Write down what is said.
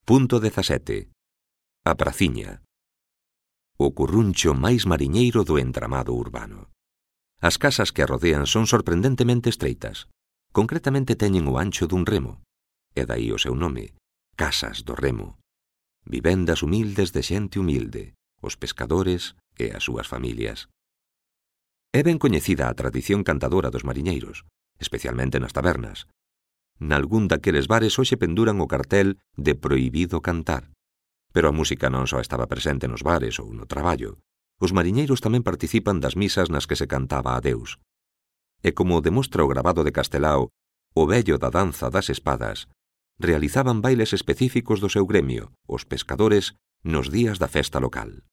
Punto 17. A praciña. O curruncho máis mariñeiro do entramado urbano. As casas que a rodean son sorprendentemente estreitas. Concretamente teñen o ancho dun remo, e dai o seu nome, Casas do Remo. Vivendas humildes de xente humilde, os pescadores e as súas familias. É ben coñecida a tradición cantadora dos mariñeiros, especialmente nas tabernas. Nalgún daqueles bares hoxe penduran o cartel de prohibido cantar. Pero a música non só estaba presente nos bares ou no traballo. Os mariñeiros tamén participan das misas nas que se cantaba a Deus. E como demostra o gravado de Castelao, o vello da danza das espadas, realizaban bailes específicos do seu gremio, os pescadores, nos días da festa local.